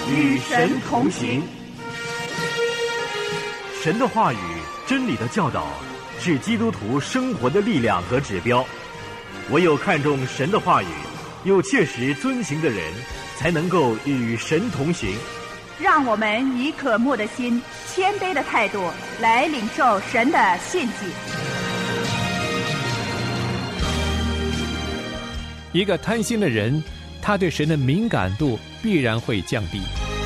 与神同行。 神的话语、真理的教导是基督徒生活的力量和指标。唯有看重神的话语，又切实遵行的人，才能够与神同行。 让我们以渴慕的心、谦卑的态度来领受神的信息。 一个贪心的人，他对神的敏感度必然会降低。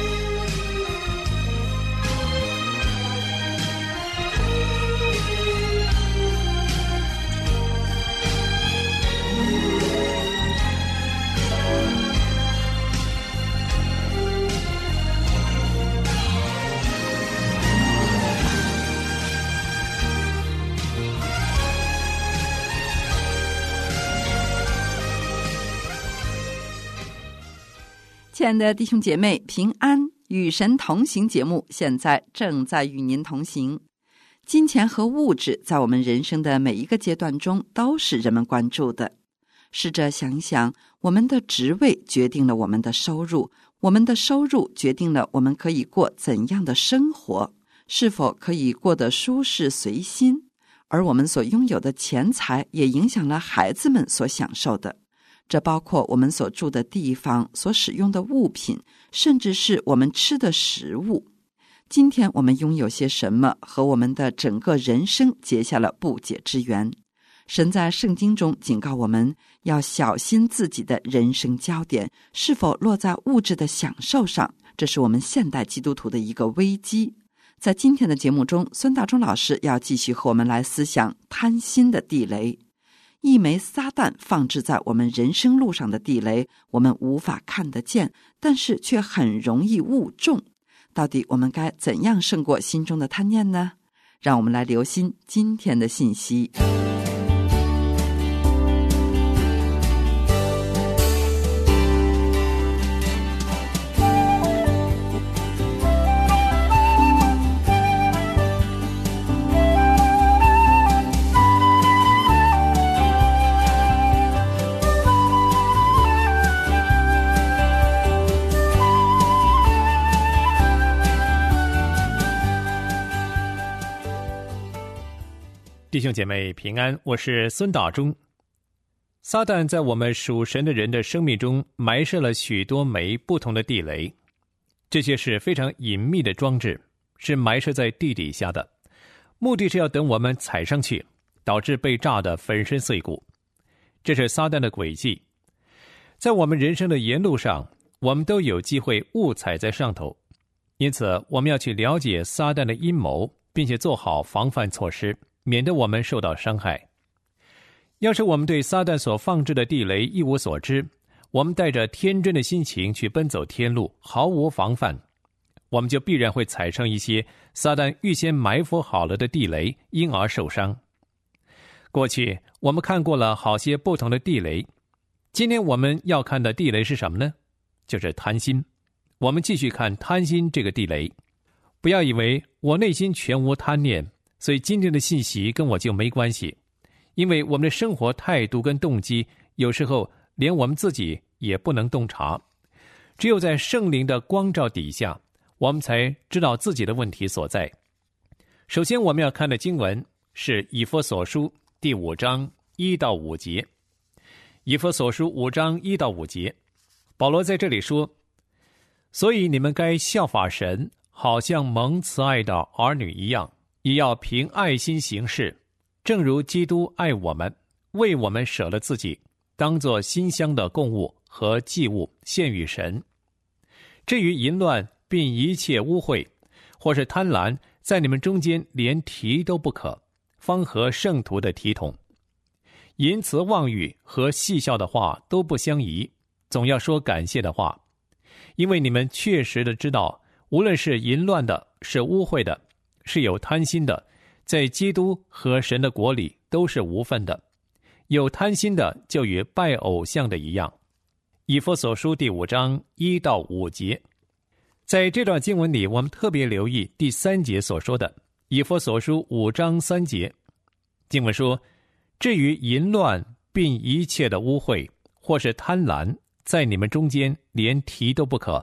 亲爱的弟兄姐妹，平安，与神同行节目现在正在与您同行。金钱和物质在我们人生的每一个阶段中都是人们关注的。试着想想，我们的职位决定了我们的收入，我们的收入决定了我们可以过怎样的生活，是否可以过得舒适随心，而我们所拥有的钱财也影响了孩子们所享受的。这包括我们所住的地方、所使用的物品，甚至是我们吃的食物。今天我们拥有些什么，和我们的整个人生结下了不解之缘。神在圣经中警告我们，要小心自己的人生焦点是否落在物质的享受上，这是我们现代基督徒的一个危机。在今天的节目中，孙大中老师要继续和我们来思想贪心的地雷。一枚撒旦放置在我们人生路上的地雷，我们无法看得见，但是却很容易误中。到底我们该怎样胜过心中的贪念呢？让我们来留心今天的信息。 弟兄姐妹平安，我是孙大中。撒旦在我们属神的人的生命中埋设了许多枚不同的地雷，这些是非常隐秘的装置，是埋设在地底下的，目的是要等我们踩上去，导致被炸得粉身碎骨。这是撒旦的诡计。在我们人生的沿路上，我们都有机会误踩在上头，因此我们要去了解撒旦的阴谋，并且做好防范措施，免得我们受到伤害。要是我们对撒旦所放置的地雷一无所知，我们带着天真的心情去奔走天路，毫无防范，我们就必然会踩上一些撒旦预先埋伏好了的地雷，因而受伤。过去我们看过了好些不同的地雷，今天我们要看的地雷是什么呢？就是贪心。我们继续看贪心这个地雷。不要以为我内心全无贪念，所以今天的信息跟我就没关系，因为我们的生活态度跟动机有时候连我们自己也不能洞察，只有在圣灵的光照底下，我们才知道自己的问题所在。首先我们要看的经文是以弗所书第5章1到5节。以弗所书5章1到5节，保罗在这里说，所以你们该效法神，好像蒙慈爱的儿女一样，也要凭爱心行事，正如基督爱我们，为我们舍了自己，当作馨香的供物和祭物献与神。至于淫乱并一切污秽或是贪婪，在你们中间连提都不可，方合圣徒的体统。淫词妄语和戏笑的话都不相宜，总要说感谢的话，因为你们确实的知道，无论是淫乱的，是污秽的，是有贪心的，在基督和神的国里都是无分的。有贪心的就与拜偶像的一样。以弗所书第5章1到5节。在这段经文里，我们特别留意第3节所说的。以弗所书5章3节，经文说，至于淫乱并一切的污秽或是贪婪，在你们中间连提都不可，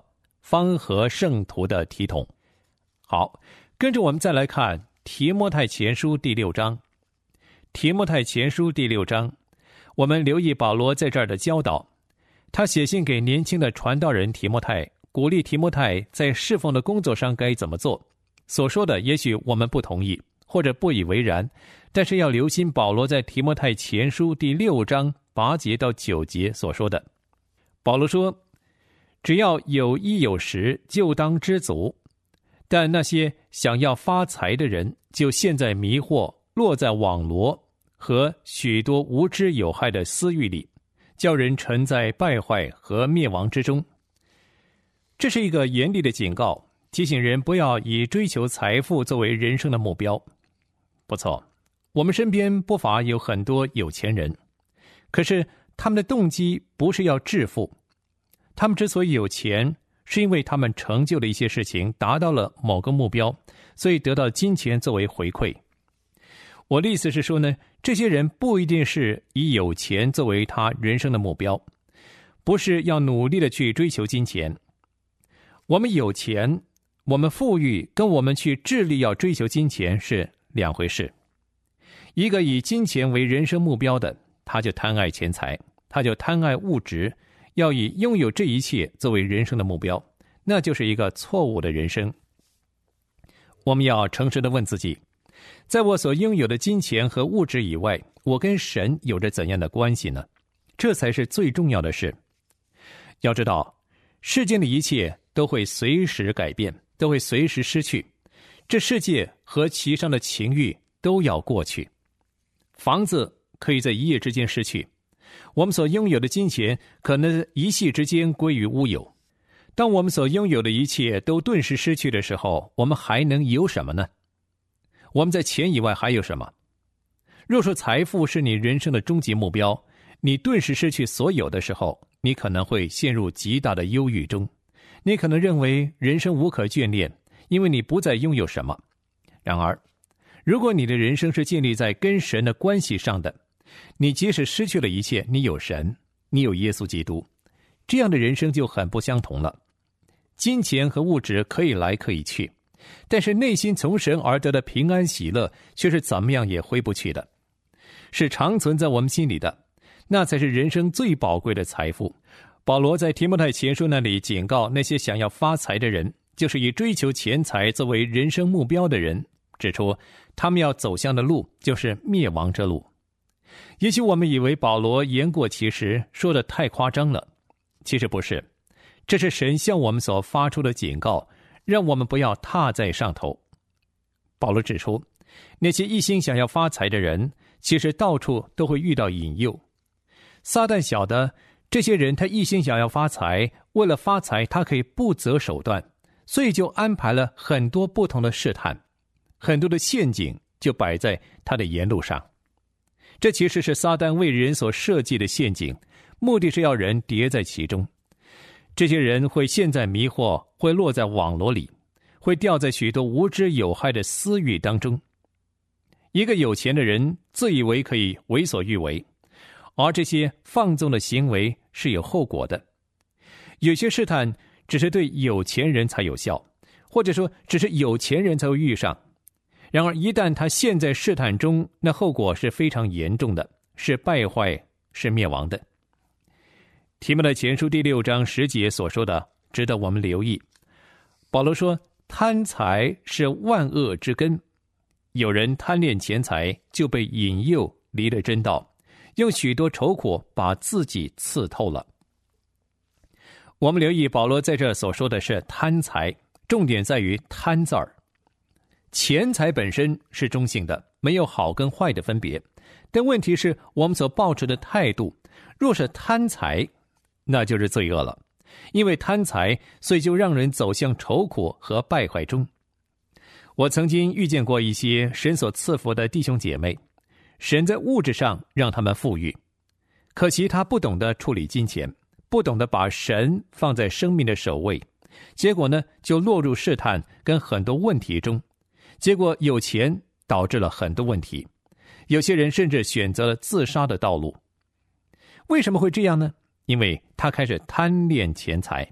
方和圣徒的体统。好，跟着我们再来看提摩太前书第6章。提摩太前书第6章，我们留意保罗在这儿的教导。他写信给年轻的传道人提摩太，鼓励提摩太在侍奉的工作上该怎么做。所说的也许我们不同意，或者不以为然，但是要留心保罗在提摩太前书第6章8节到9节所说的。保罗说，只要有衣有食，就当知足。但那些想要发财的人，就陷在迷惑，落在网罗和许多无知有害的私欲里，叫人沉在败坏和灭亡之中。这是一个严厉的警告，提醒人不要以追求财富作为人生的目标。不错，我们身边不乏有很多有钱人，可是他们的动机不是要致富，他们之所以有钱，是因为他们成就了一些事情，达到了某个目标，所以得到金钱作为回馈。我的意思是说呢，这些人不一定是以有钱作为他人生的目标，不是要努力的去追求金钱。我们有钱，我们富裕，跟我们去致力要追求金钱是两回事。一个以金钱为人生目标的，他就贪爱钱财，他就贪爱物质，要以拥有这一切作为人生的目标，那就是一个错误的人生。我们要诚实地问自己，在我所拥有的金钱和物质以外，我跟神有着怎样的关系呢？这才是最重要的事。要知道，世间的一切都会随时改变，都会随时失去，这世界和其上的情欲都要过去。房子可以在一夜之间失去，我们所拥有的金钱可能一夕之间归于乌有。当我们所拥有的一切都顿时失去的时候，我们还能有什么呢？我们在钱以外还有什么？若说财富是你人生的终极目标，你顿时失去所有的时候，你可能会陷入极大的忧郁中。你可能认为人生无可眷恋，因为你不再拥有什么。然而，如果你的人生是建立在跟神的关系上的，你即使失去了一切，你有神，你有耶稣基督，这样的人生就很不相同了。金钱和物质可以来可以去，但是内心从神而得的平安喜乐却是怎么样也回不去的，是长存在我们心里的，那才是人生最宝贵的财富。保罗在提摩太前书那里警告那些想要发财的人，就是以追求钱财作为人生目标的人，指出他们要走向的路就是灭亡之路。也许我们以为保罗言过其实，说得太夸张了，其实不是，这是神向我们所发出的警告，让我们不要踏在上头。保罗指出，那些一心想要发财的人，其实到处都会遇到引诱。撒旦晓得这些人他一心想要发财，为了发财他可以不择手段，所以就安排了很多不同的试探，很多的陷阱就摆在他的沿路上。这其实是撒旦为人所设计的陷阱，目的是要人跌在其中。这些人会陷在迷惑，会落在网罗里，会掉在许多无知有害的私欲当中。一个有钱的人自以为可以为所欲为，而这些放纵的行为是有后果的。有些试探只是对有钱人才有效，或者说只是有钱人才会遇上。然而一旦他陷在试探中，那后果是非常严重的，是败坏，是灭亡的。提摩太前书第6章10节所说的值得我们留意。保罗说，贪财是万恶之根，有人贪恋钱财，就被引诱离了真道，用许多愁苦把自己刺透了。我们留意保罗在这所说的是贪财，重点在于贪字儿。钱财本身是中性的，没有好跟坏的分别，但问题是我们所抱持的态度，若是贪财，那就是罪恶了。因为贪财，所以就让人走向愁苦和败坏中。我曾经遇见过一些神所赐福的弟兄姐妹，神在物质上让他们富裕，可惜他不懂得处理金钱，不懂得把神放在生命的首位，结果呢，就落入试探跟很多问题中。结果有钱导致了很多问题，有些人甚至选择了自杀的道路。为什么会这样呢？因为他开始贪恋钱财，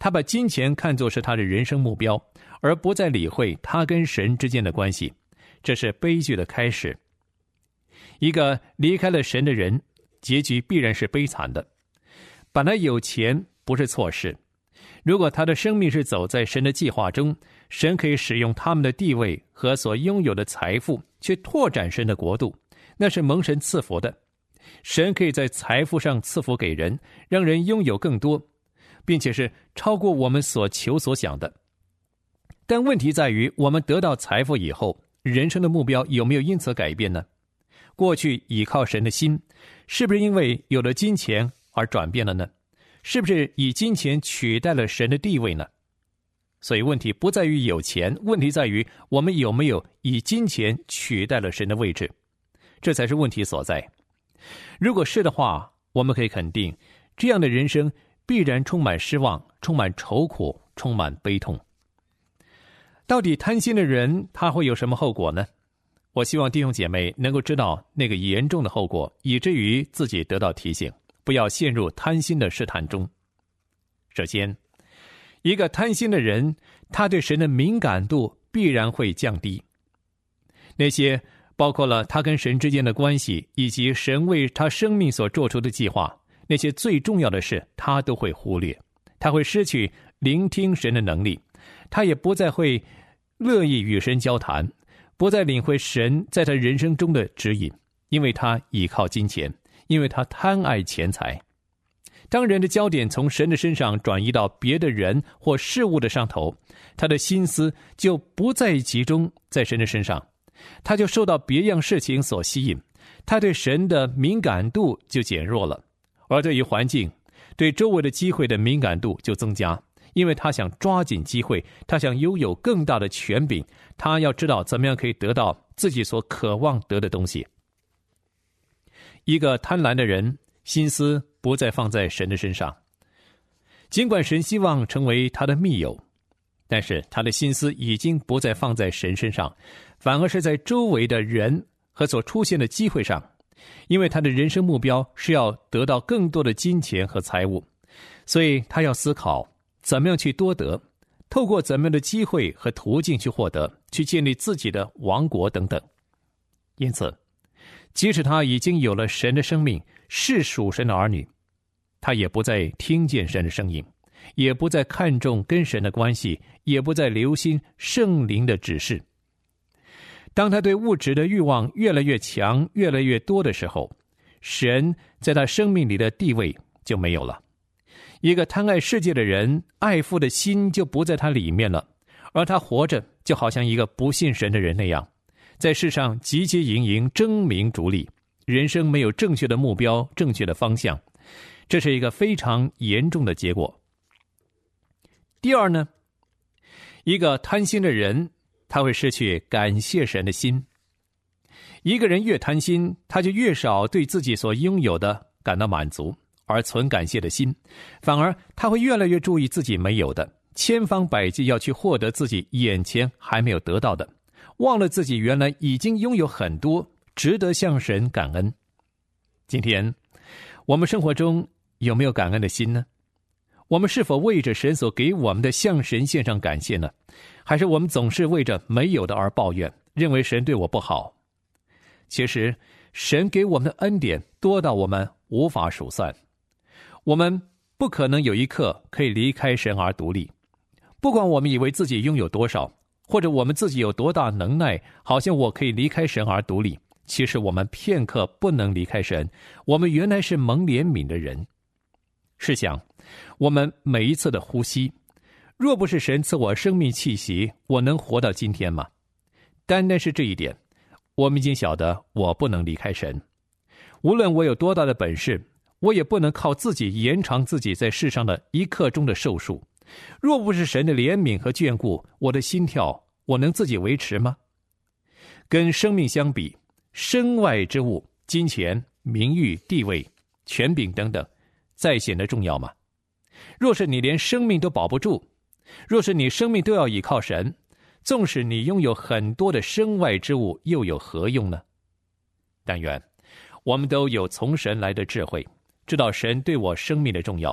他把金钱看作是他的人生目标，而不再理会他跟神之间的关系，这是悲剧的开始。一个离开了神的人，结局必然是悲惨的。本来有钱不是错事，如果他的生命是走在神的计划中，神可以使用他们的地位和所拥有的财富去拓展神的国度，那是蒙神赐福的。神可以在财富上赐福给人，让人拥有更多，并且是超过我们所求所想的。但问题在于，我们得到财富以后，人生的目标有没有因此改变呢？过去倚靠神的心，是不是因为有了金钱而转变了呢？是不是以金钱取代了神的地位呢？所以问题不在于有钱，问题在于我们有没有以金钱取代了神的位置，这才是问题所在。如果是的话，我们可以肯定，这样的人生必然充满失望，充满愁苦，充满悲痛。到底贪心的人他会有什么后果呢？我希望弟兄姐妹能够知道那个严重的后果，以至于自己得到提醒，不要陷入贪心的试探中。首先，一个贪心的人，他对神的敏感度必然会降低。那些包括了他跟神之间的关系，以及神为他生命所做出的计划，那些最重要的事他都会忽略，他会失去聆听神的能力，他也不再会乐意与神交谈，不再领会神在他人生中的指引，因为他倚靠金钱，因为他贪爱钱财。当人的焦点从神的身上转移到别的人或事物的上头，他的心思就不再集中在神的身上，他就受到别样事情所吸引，他对神的敏感度就减弱了，而对于环境、对周围的机会的敏感度就增加，因为他想抓紧机会，他想拥有更大的权柄，他要知道怎么样可以得到自己所渴望得的东西。一个贪婪的人，心思不再放在神的身上，尽管神希望成为他的密友，但是他的心思已经不再放在神身上，反而是在周围的人和所出现的机会上，因为他的人生目标是要得到更多的金钱和财物，所以他要思考怎么样去多得，透过怎么样的机会和途径去获得，去建立自己的王国等等。因此，即使他已经有了神的生命，是属神的儿女，他也不再听见神的声音，也不再看重跟神的关系，也不再留心圣灵的指示。当他对物质的欲望越来越强，越来越多的时候，神在他生命里的地位就没有了。一个贪爱世界的人，爱父的心就不在他里面了，而他活着就好像一个不信神的人那样，在世上汲汲营营，争名逐利，人生没有正确的目标，正确的方向，这是一个非常严重的结果。第二呢，一个贪心的人，他会失去感谢神的心。一个人越贪心，他就越少对自己所拥有的感到满足，而存感谢的心，反而他会越来越注意自己没有的，千方百计要去获得自己眼前还没有得到的，忘了自己原来已经拥有很多，值得向神感恩。今天我们生活中有没有感恩的心呢？我们是否为着神所给我们的向神献上感谢呢？还是我们总是为着没有的而抱怨，认为神对我不好？其实神给我们的恩典多到我们无法数算，我们不可能有一刻可以离开神而独立。不管我们以为自己拥有多少，或者我们自己有多大能耐，好像我可以离开神而独立，其实我们片刻不能离开神，我们原来是蒙怜悯的人。试想，我们每一次的呼吸，若不是神赐我生命气息，我能活到今天吗？单单是这一点，我们已经晓得我不能离开神。无论我有多大的本事，我也不能靠自己延长自己在世上的一刻钟的寿数。若不是神的怜悯和眷顾，我的心跳，我能自己维持吗？跟生命相比，身外之物，金钱、名誉、地位、权柄等等，再显得重要吗？若是你连生命都保不住，若是你生命都要倚靠神，纵使你拥有很多的身外之物，又有何用呢？但愿我们都有从神来的智慧，知道神对我生命的重要，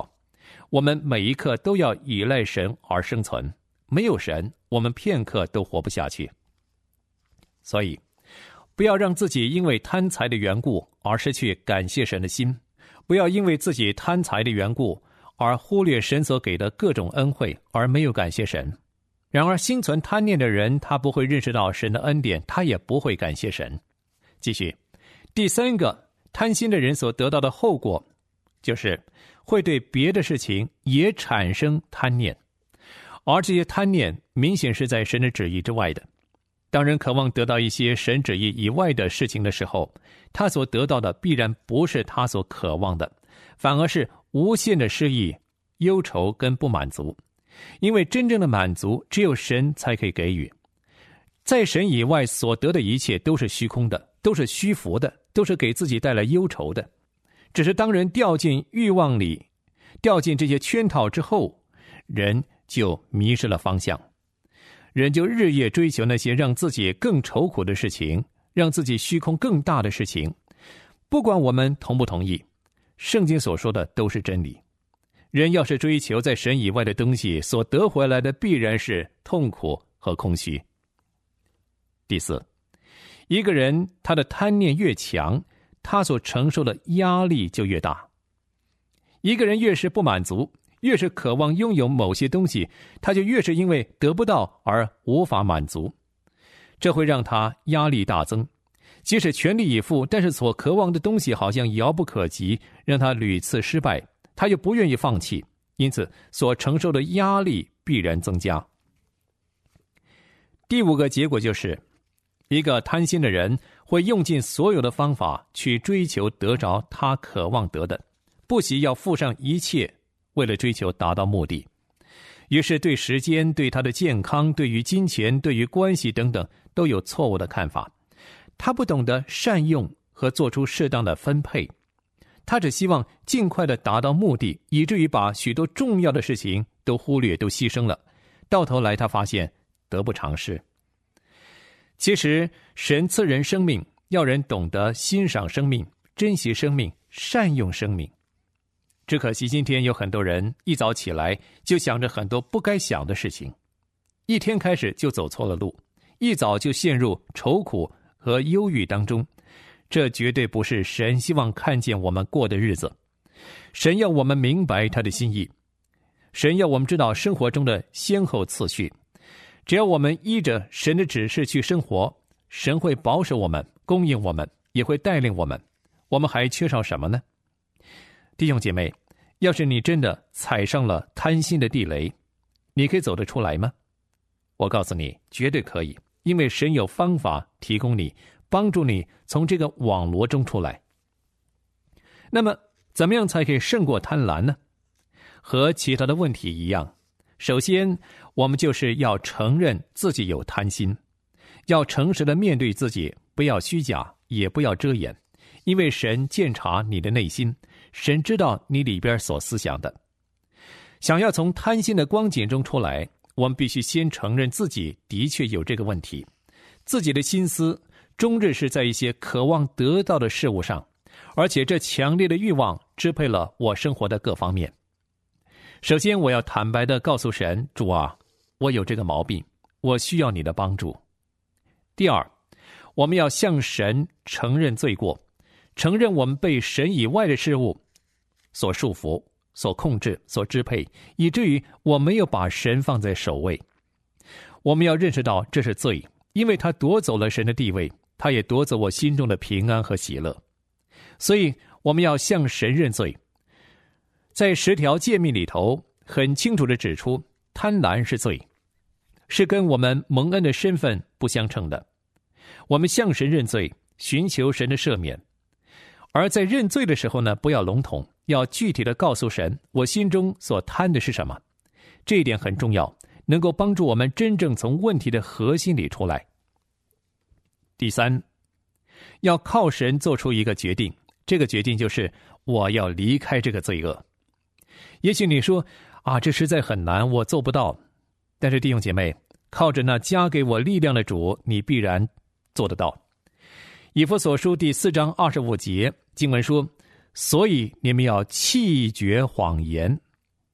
我们每一刻都要依赖神而生存，没有神，我们片刻都活不下去。所以，不要让自己因为贪财的缘故而失去感谢神的心，不要因为自己贪财的缘故而忽略神所给的各种恩惠，而没有感谢神。然而，心存贪念的人，他不会认识到神的恩典，他也不会感谢神。继续，第三个，贪心的人所得到的后果，就是会对别的事情也产生贪念，而这些贪念明显是在神的旨意之外的。当人渴望得到一些神旨意以外的事情的时候，他所得到的必然不是他所渴望的，反而是无限的失意、忧愁跟不满足。因为真正的满足只有神才可以给予，在神以外所得的一切都是虚空的，都是虚浮的，都是给自己带来忧愁的。只是当人掉进欲望里，掉进这些圈套之后，人就迷失了方向，人就日夜追求那些让自己更愁苦的事情，让自己虚空更大的事情。不管我们同不同意，圣经所说的都是真理。人要是追求在神以外的东西，所得回来的必然是痛苦和空虚。第四，一个人他的贪念越强，他所承受的压力就越大。一个人越是不满足，越是渴望拥有某些东西，他就越是因为得不到而无法满足，这会让他压力大增。即使全力以赴，但是所渴望的东西好像遥不可及，让他屡次失败，他又不愿意放弃，因此所承受的压力必然增加。第五个结果就是，一个贪心的人会用尽所有的方法去追求得着他渴望得的，不惜要付上一切，为了追求达到目的。于是对时间、对他的健康、对于金钱、对于关系等等都有错误的看法。他不懂得善用和做出适当的分配，他只希望尽快的达到目的，以至于把许多重要的事情都忽略、都牺牲了。到头来他发现得不偿失。其实神赐人生命，要人懂得欣赏生命、珍惜生命、善用生命。只可惜今天有很多人一早起来就想着很多不该想的事情，一天开始就走错了路，一早就陷入愁苦和忧郁当中。这绝对不是神希望看见我们过的日子。神要我们明白他的心意，神要我们知道生活中的先后次序。只要我们依着神的指示去生活，神会保守我们，供应我们，也会带领我们。我们还缺少什么呢？弟兄姐妹，要是你真的踩上了贪心的地雷，你可以走得出来吗？我告诉你，绝对可以，因为神有方法提供你，帮助你从这个网罗中出来。那么怎么样才可以胜过贪婪呢？和其他的问题一样，首先我们就是要承认自己有贪心，要诚实的面对自己，不要虚假，也不要遮掩，因为神鉴察你的内心，神知道你里边所思想的。想要从贪心的光景中出来，我们必须先承认自己的确有这个问题，自己的心思终日是在一些渴望得到的事物上，而且这强烈的欲望支配了我生活的各方面。首先我要坦白地告诉神，主啊，我有这个毛病，我需要你的帮助。第二，我们要向神承认罪过，承认我们被神以外的事物所束缚、所控制、所支配，以至于我没有把神放在首位。我们要认识到这是罪，因为他夺走了神的地位，他也夺走我心中的平安和喜乐。所以我们要向神认罪。在10条诫命里头很清楚地指出，贪婪是罪，是跟我们蒙恩的身份不相称的。我们向神认罪，寻求神的赦免。而在认罪的时候呢，不要笼统，要具体地告诉神，我心中所贪的是什么。这一点很重要，能够帮助我们真正从问题的核心里出来。第三，要靠神做出一个决定，这个决定就是我要离开这个罪恶。也许你说啊，这实在很难，我做不到。但是弟兄姐妹，靠着那加给我力量的主，你必然做得到。以弗所书第4章25节经文说，所以你们要弃绝谎言，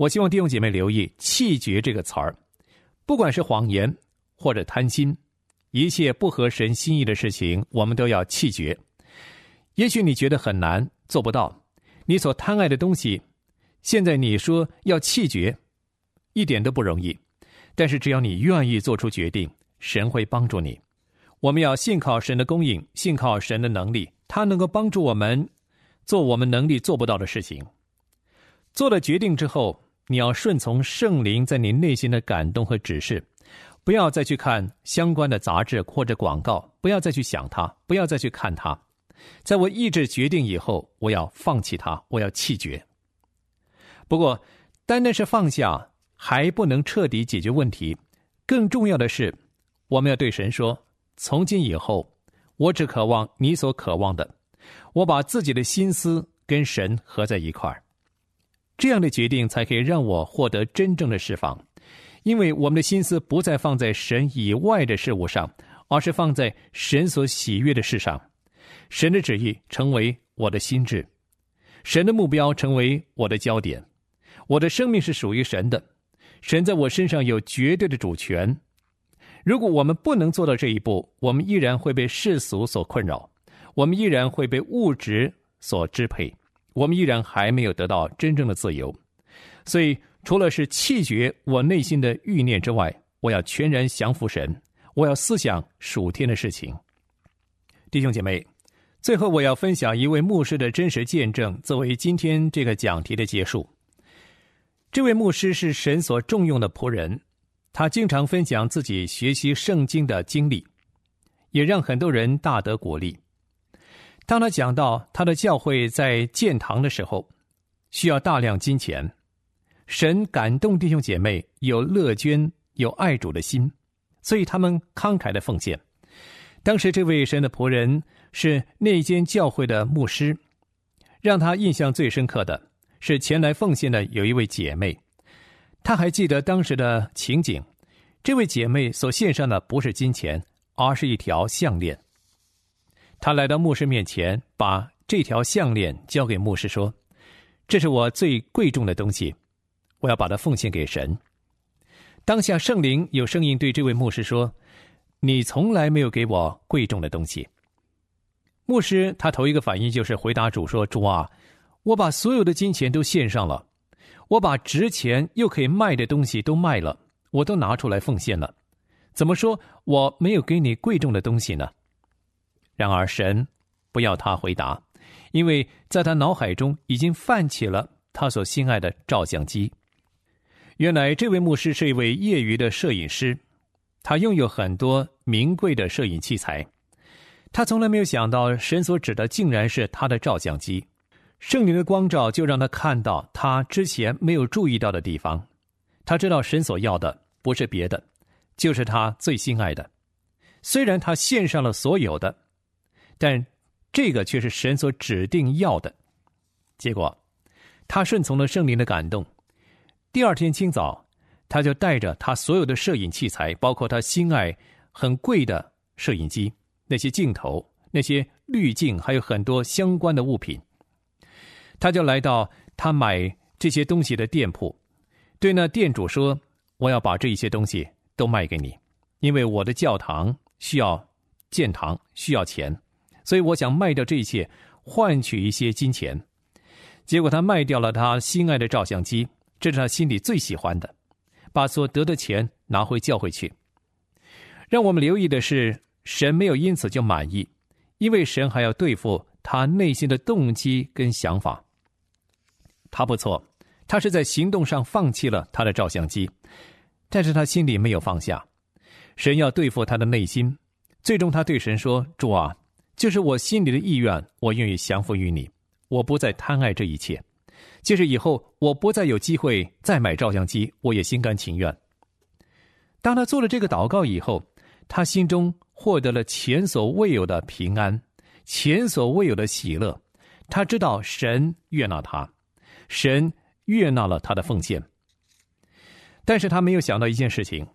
我希望弟兄姐妹留意弃绝这个词儿，不管是谎言或者贪心，一切不合神心意的事情，我们都要弃绝。也许你觉得很难，做不到，你所贪爱的东西，现在你说要弃绝，一点都不容易。但是只要你愿意做出决定，神会帮助你。我们要信靠神的供应，信靠神的能力，他能够帮助我们做我们能力做不到的事情。做了决定之后，你要顺从圣灵在你内心的感动和指示，不要再去看相关的杂志或者广告，不要再去想它，不要再去看它。在我意志决定以后，我要放弃它，我要弃绝。不过单单是放下还不能彻底解决问题，更重要的是我们要对神说，从今以后我只渴望你所渴望的，我把自己的心思跟神合在一块儿。这样的决定才可以让我获得真正的释放，因为我们的心思不再放在神以外的事物上，而是放在神所喜悦的事上。神的旨意成为我的心志，神的目标成为我的焦点。我的生命是属于神的，神在我身上有绝对的主权。如果我们不能做到这一步，我们依然会被世俗所困扰，我们依然会被物质所支配，我们依然还没有得到真正的自由。所以除了是弃绝我内心的欲念之外，我要全然降服神，我要思想属天的事情。弟兄姐妹，最后我要分享一位牧师的真实见证，作为今天这个讲题的结束。这位牧师是神所重用的仆人，他经常分享自己学习圣经的经历，也让很多人大得鼓励。当他讲到他的教会在建堂的时候需要大量金钱，神感动弟兄姐妹有乐捐有爱主的心，所以他们慷慨的奉献。当时这位神的仆人是那间教会的牧师，让他印象最深刻的是前来奉献的有一位姐妹。他还记得当时的情景，这位姐妹所献上的不是金钱，而是一条项链。她来到牧师面前，把这条项链交给牧师说，这是我最贵重的东西，我要把它奉献给神。当下圣灵有声音对这位牧师说，你从来没有给我贵重的东西。牧师他头一个反应就是回答主说，主啊，我把所有的金钱都献上了，我把值钱又可以卖的东西都卖了，我都拿出来奉献了，怎么说我没有给你贵重的东西呢？然而神不要他回答，因为在他脑海中已经泛起了他所心爱的照相机。原来这位牧师是一位业余的摄影师，他拥有很多名贵的摄影器材。他从来没有想到神所指的竟然是他的照相机。圣灵的光照就让他看到他之前没有注意到的地方。他知道神所要的不是别的，就是他最心爱的。虽然他献上了所有的，但这个却是神所指定要的。结果他顺从了圣灵的感动，第二天清早，他就带着他所有的摄影器材，包括他心爱很贵的摄影机，那些镜头，那些滤镜，还有很多相关的物品。他就来到他买这些东西的店铺，对那店主说，我要把这一些东西都卖给你，因为我的教堂需要建堂，需要钱，所以我想卖掉这一切，换取一些金钱。结果他卖掉了他心爱的照相机，这是他心里最喜欢的，把所得的钱拿回教会去。让我们留意的是，神没有因此就满意，因为神还要对付他内心的动机跟想法。他不错，他是在行动上放弃了他的照相机，但是他心里没有放下。神要对付他的内心，最终他对神说，主啊，就是我心里的意愿，我愿意降服于你，我不再贪爱这一切，就是以后我不再有机会再买照相机，我也心甘情愿。当他做了这个祷告以后，他心中获得了前所未有的平安，前所未有的喜乐。他知道神悦纳他，神悦纳了他的奉献。但是他没有想到一件事情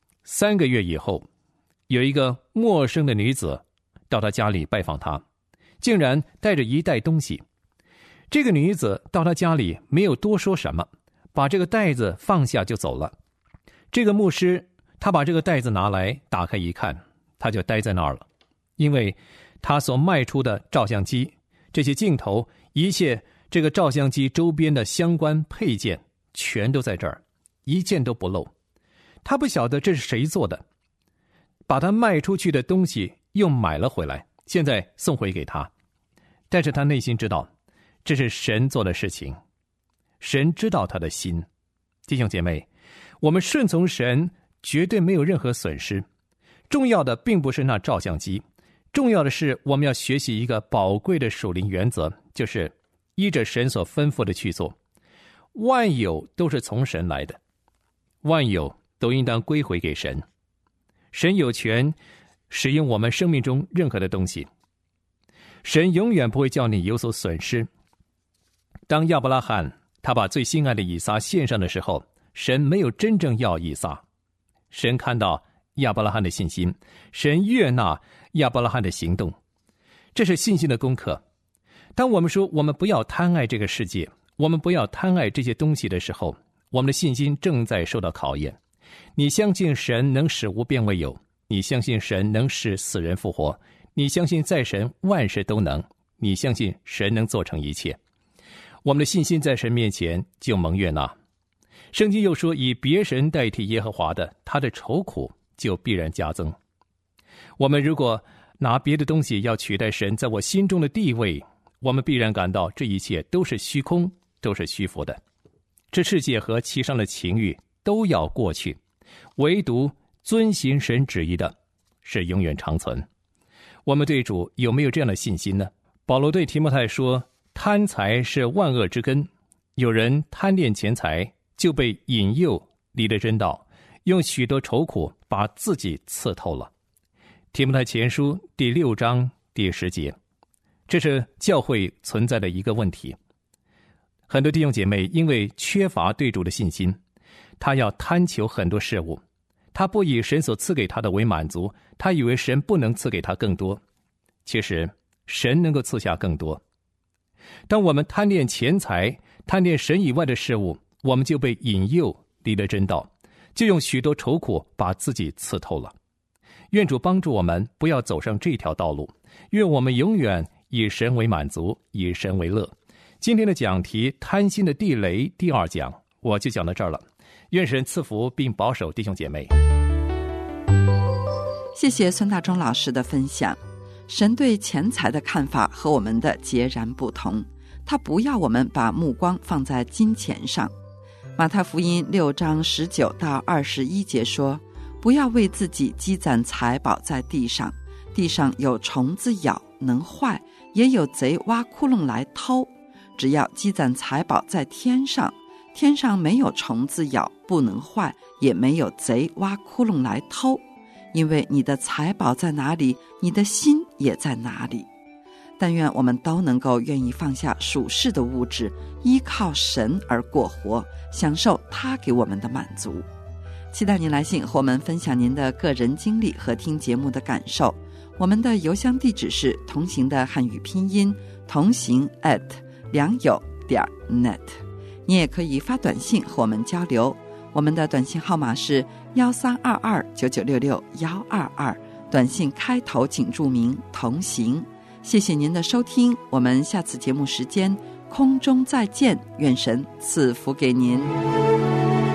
，3个月以后，有一个陌生的女子到他家里拜访他，竟然带着一袋东西。这个女子到他家里没有多说什么， 把这个袋子放下就走了。这个牧师他把这个袋子拿来打开一看，他就呆在那儿了，因为他所卖出的照相机、这些镜头、一切这个照相机周边的相关配件全都在这儿，一件都不漏。他不晓得这是谁做的，把他卖出去的东西又买了回来，现在送回给他。但是他内心知道这是神做的事情，神知道他的心。弟兄姐妹，我们顺从神绝对没有任何损失。重要的并不是那照相机，重要的是我们要学习一个宝贵的属灵原则，就是依着神所吩咐的去做。万有都是从神来的，万有都应当归回给神。神有权使用我们生命中任何的东西，神永远不会叫你有所损失。当亚伯拉罕他把最心爱的以撒献上的时候，神没有真正要以撒。神看到亚伯拉罕的信心，神悦纳亚伯拉罕的行动，这是信心的功课。当我们说我们不要贪爱这个世界，我们不要贪爱这些东西的时候，我们的信心正在受到考验。你相信神能使无变为有，你相信神能使死人复活，你相信在神万事都能，你相信神能做成一切。我们的信心在神面前就蒙悦纳。圣经又说，以别神代替耶和华的，他的愁苦就必然加增。我们如果拿别的东西要取代神在我心中的地位，我们必然感到这一切都是虚空，都是虚浮的。这世界和其上的情欲都要过去，唯独遵行神旨意的是永远长存。我们对主有没有这样的信心呢？保罗对提摩太说，贪财是万恶之根，有人贪恋钱财，就被引诱离了真道，用许多愁苦把自己刺透了。提摩太前书第6章第10节，这是教会存在的一个问题。很多弟兄姐妹因为缺乏对主的信心，他要贪求很多事物，他不以神所赐给他的为满足，他以为神不能赐给他更多。其实神能够赐下更多。当我们贪恋钱财，贪恋神以外的事物，我们就被引诱离了真道，就用许多愁苦把自己刺透了。愿主帮助我们不要走上这条道路，愿我们永远以神为满足，以神为乐。今天的讲题贪心的地雷第2讲我就讲到这儿了。愿神赐福并保守弟兄姐妹。 谢谢孙大中老师的分享。神对钱财的看法和我们的截然不同，他不要我们把目光放在金钱上。马太福音6章19到21节说，不要为自己积攒财宝在地上，地上有虫子咬能坏，也有贼挖窟窿来偷。只要积攒财宝在天上，天上没有虫子咬不能坏，也没有贼挖窟窿来偷。因为你的财宝在哪里，你的心也在哪里。但愿我们都能够愿意放下属世的物质，依靠神而过活，享受他给我们的满足。期待您来信和我们分享您的个人经历和听节目的感受。我们的邮箱地址是同行的汉语拼音同行@良友.net。你也可以发短信和我们交流，我们的短信号码是1322996622，短信开头请注明同行。谢谢您的收听，我们下次节目时间空中再见，愿神赐福给您。